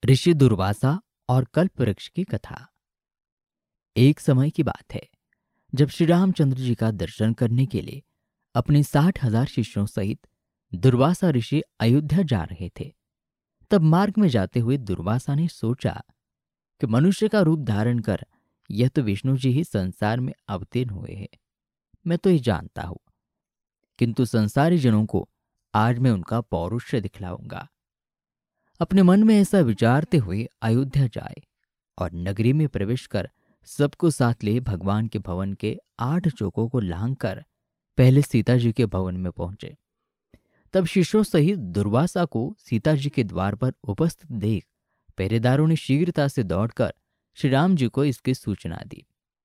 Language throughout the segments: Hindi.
ऋषि दुर्वासा और कल्प वृक्ष की कथा। एक समय की बात है जब श्री रामचंद्र जी का दर्शन करने के लिए अपने 60,000 शिष्यों सहित दुर्वासा ऋषि अयोध्या जा रहे थे। तब मार्ग में जाते हुए दुर्वासा ने सोचा कि मनुष्य का रूप धारण कर यह तो विष्णु जी ही संसार में अवतीर्ण हुए हैं। मैं तो ये जानता हूं, किंतु संसारी जनों को आज मैं उनका पौरुष्य दिखलाऊंगा। अपने मन में ऐसा विचारते हुए अयोध्या जाए और नगरी में प्रवेश कर सबको साथ ले भगवान के भवन के 8 चौकों को लांघकर पहले सीता जी के भवन में पहुंचे। तब शिष्यों सहित दुर्वासा को सीता जी के द्वार पर उपस्थित देख पहरेदारों ने शीघ्रता से दौड़कर श्री राम जी को इसकी सूचना दी।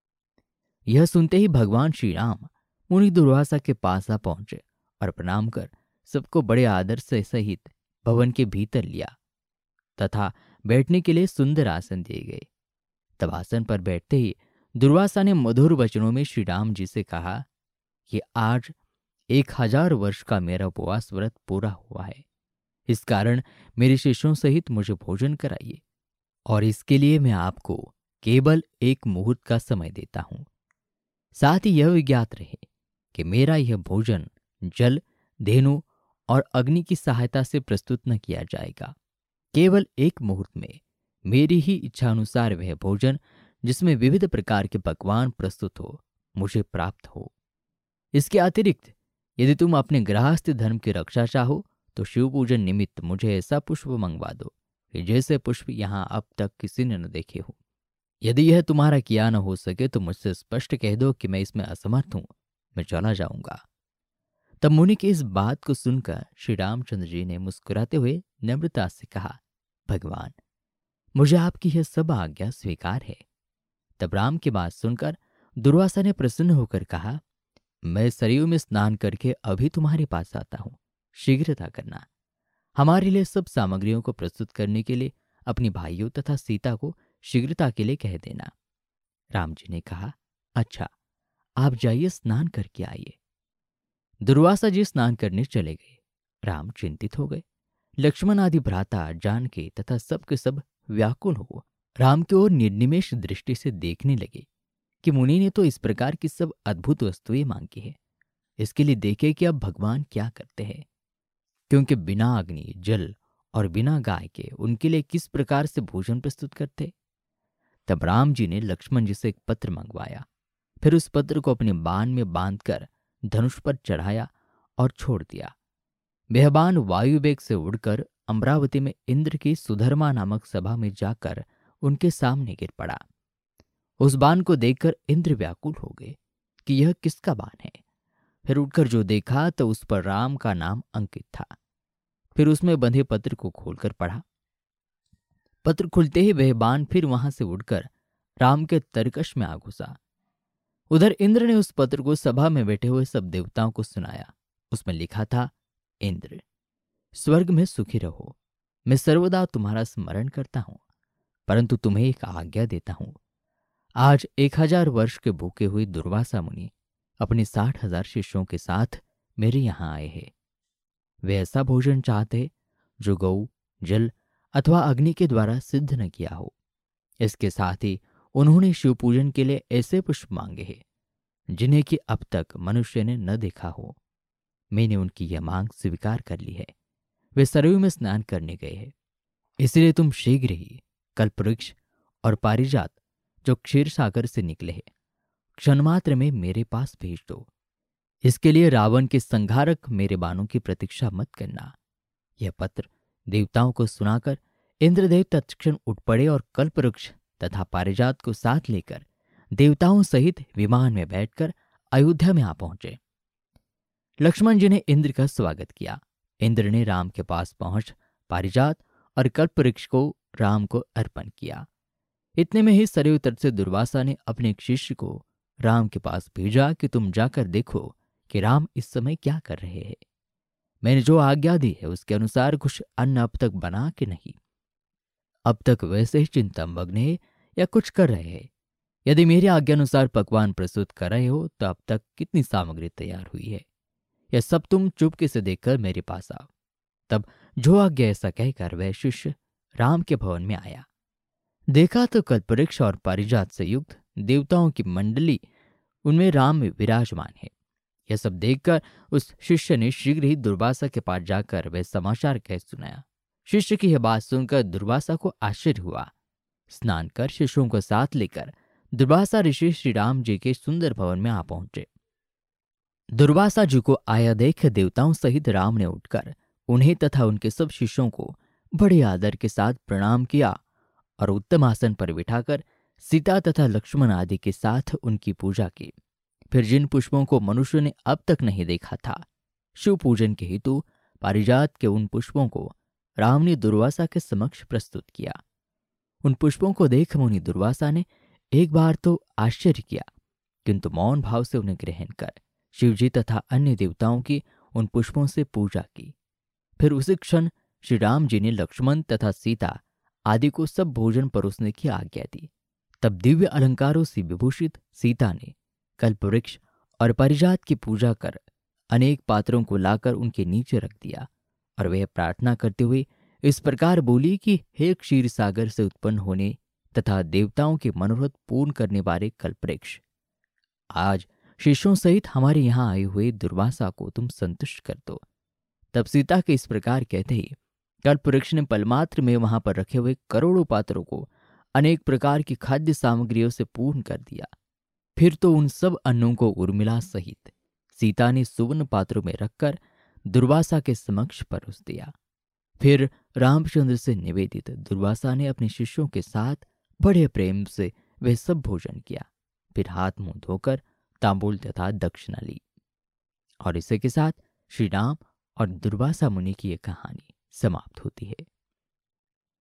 यह सुनते ही भगवान श्री राम मुनि दुर्वासा के पास आ पहुंचे और प्रणाम कर सबको बड़े आदर से सहित भवन के भीतर लिया तथा बैठने के लिए सुंदर आसन दिए गए। तब आसन पर बैठते ही दुर्वासा ने मधुर वचनों में श्री राम जी से कहा कि आज 1000 वर्ष का मेरा उपवास व्रत पूरा हुआ है। इस कारण मेरे शिष्यों सहित मुझे भोजन कराइए और इसके लिए मैं आपको केवल 1 मुहूर्त का समय देता हूं। साथ ही यह विज्ञात रहे कि मेरा यह भोजन जल, धेनु और अग्नि की सहायता से प्रस्तुत न किया जाएगा। केवल 1 मुहूर्त में मेरी ही इच्छा अनुसार वह भोजन जिसमें विविध प्रकार के पकवान प्रस्तुत हो मुझे प्राप्त हो। इसके अतिरिक्त यदि तुम अपने गृहस्थ धर्म की रक्षा चाहो तो शिव पूजन निमित्त मुझे ऐसा पुष्प मंगवा दो कि जैसे पुष्प यहाँ अब तक किसी ने न देखे हो। यदि यह तुम्हारा किया न हो सके तो मुझसे स्पष्ट कह दो कि मैं इसमें असमर्थ हूं, मैं चला जाऊंगा। तब मुनि की इस बात को सुनकर श्री रामचंद्र जी ने मुस्कुराते हुए नम्रता से कहा, भगवान, मुझे आपकी यह सब आज्ञा स्वीकार है। तब राम की बात सुनकर दुर्वासा ने प्रसन्न होकर कहा, मैं सरयू में स्नान करके अभी तुम्हारे पास आता हूं, शीघ्रता करना। हमारे लिए सब सामग्रियों को प्रस्तुत करने के लिए अपनी भाइयों तथा सीता को शीघ्रता के लिए कह देना। राम जी ने कहा, अच्छा, आप जाइए, स्नान करके आइए। दुर्वासा जी स्नान करने चले गए। राम चिंतित हो गए। लक्ष्मण आदि भ्राता जानकी तथा सब के सब व्याकुल हो राम की ओर निर्निमेष दृष्टि से देखने लगे कि मुनि ने तो इस प्रकार की सब अद्भुत वस्तुएं मांगी है। इसके लिए देखे कि अब भगवान क्या करते हैं, क्योंकि बिना अग्नि, जल और बिना गाय के उनके लिए किस प्रकार से भोजन प्रस्तुत करते। तब राम जी ने लक्ष्मण जी से एक पत्र मंगवाया। फिर उस पत्र को अपने बाण में बांधकर धनुष पर चढ़ाया और छोड़ दिया। वह बाण वायु वेग से उड़कर अमरावती में इंद्र की सुधर्मा नामक सभा में जाकर उनके सामने गिर पड़ा। उस बाण को देखकर इंद्र व्याकुल हो गए कि यह किसका बाण है। फिर उठकर जो देखा तो उस पर राम का नाम अंकित था। फिर उसमें बंधे पत्र को खोलकर पढ़ा। पत्र खुलते ही वह बाण फिर वहां से उड़कर राम के तरकश में आ घुसा। उधर इंद्र ने उस पत्र को सभा में बैठे हुए सब देवताओं को सुनाया। उसमें लिखा था, इंद्र, स्वर्ग में सुखी रहो। मैं सर्वदा तुम्हारा स्मरण करता हूं, परंतु तुम्हें एक आज्ञा देता हूं। आज 1000 वर्ष के भूखे हुए दुर्वासा मुनि अपने 60,000 शिष्यों के साथ मेरे यहां आए हैं। वे ऐसा भोजन चाहते जो गौ, जल अथवा अग्नि के द्वारा सिद्ध न किया हो। इसके साथ ही उन्होंने शिव पूजन के लिए ऐसे पुष्प मांगे हैं जिन्हें कि अब तक मनुष्य ने न देखा हो। मैंने उनकी यह मांग स्वीकार कर ली है। वे सरयू में स्नान करने गए हैं। इसलिए तुम शीघ्र ही कल्पवृक्ष और पारिजात जो क्षीर सागर से निकले हैं क्षणमात्र में मेरे पास भेज दो। इसके लिए रावण के संहारक मेरे बाणों की प्रतीक्षा मत करना। यह पत्र देवताओं को सुनाकर इंद्रदेव तत्क्षण उठ पड़े और कल्पवृक्ष तथा पारिजात को साथ लेकर देवताओं सहित विमान में बैठकर अयोध्या में आ पहुंचे। लक्ष्मण जी ने इंद्र का स्वागत किया। इंद्र ने राम के पास पहुंच पारिजात और कल्पवृक्ष को राम को अर्पण किया। इतने में ही सरयू तट से दुर्वासा ने अपने एक शिष्य को राम के पास भेजा कि तुम जाकर देखो कि राम इस समय क्या कर रहे हैं। मैंने जो आज्ञा दी है उसके अनुसार कुछ अन्न अब तक बना कि नहीं। अब तक वैसे ही चिंतामग्न है या कुछ कर रहे हैं। यदि मेरी आज्ञा अनुसार पकवान प्रस्तुत कर रहे हो तो अब तक कितनी सामग्री तैयार हुई है, यह सब तुम चुपके से देखकर मेरे पास आओ। तब जो आज्ञा ऐसा कहकर वह शिष्य राम के भवन में आया। देखा तो कल्पवृक्ष और पारिजात से युक्त देवताओं की मंडली उनमें राम में विराजमान है। यह सब देखकर उस शिष्य ने शीघ्र ही दुर्वासा के पास जाकर वह समाचार कह सुनाया। शिष्य की यह बात सुनकर दुर्वासा को आश्चर्य हुआ। स्नान कर शिष्यों को साथ लेकर दुर्वासा ऋषि श्री राम जी के सुंदर भवन में आ पहुंचे। दुर्वासा जी को आया देख देवताओं सहित राम ने उठकर उन्हें तथा उनके सब शिष्यों को बड़े आदर के साथ प्रणाम किया और उत्तम आसन पर बिठाकर सीता तथा लक्ष्मण आदि के साथ उनकी पूजा की। फिर जिन पुष्पों को मनुष्य ने अब तक नहीं देखा था, शिव पूजन के हेतु पारिजात के उन पुष्पों को राम ने दुर्वासा के समक्ष प्रस्तुत किया। उन पुष्पों को देख मुनि दुर्वासा ने एक बार तो आश्चर्य किया, किंतु मौन भाव से उन्हें ग्रहण कर शिवजी तथा अन्य देवताओं की उन पुष्पों से पूजा की। फिर उसी क्षण श्री राम जी ने लक्ष्मण तथा सीता आदि को सब भोजन परोसने की आज्ञा दी। तब दिव्य अलंकारों से विभूषित सीता ने कल्पवृक्ष और पारिजात की पूजा कर अनेक पात्रों को लाकर उनके नीचे रख दिया और वह प्रार्थना करते हुए इस प्रकार बोली कि हे क्षीर सागर से उत्पन्न होने तथा देवताओं के मनोरथ पूर्ण करने वाले कल्पवृक्ष, आज शिष्यों सहित हमारे यहाँ आए हुए दुर्वासा को तुम संतुष्ट कर दो। तब सीता के इस प्रकार कहते ही कल्पवृक्ष ने पलमात्र में वहां पर रखे हुए करोड़ों पात्रों को अनेक प्रकार की खाद्य सामग्रियों से पूर्ण कर दिया। फिर तो उन सब अन्नों को उर्मिला सहित सीता ने सुवर्ण पात्रों में रखकर दुर्वासा के समक्ष परोस दिया। फिर रामचंद्र से निवेदित दुर्वासा ने अपने शिष्यों के साथ बड़े प्रेम से वह सब भोजन किया। फिर हाथ मुंह धोकर तांबूल तथा दक्षिणा ली। और इसी के साथ श्री राम और दुर्वासा मुनि की यह कहानी समाप्त होती है।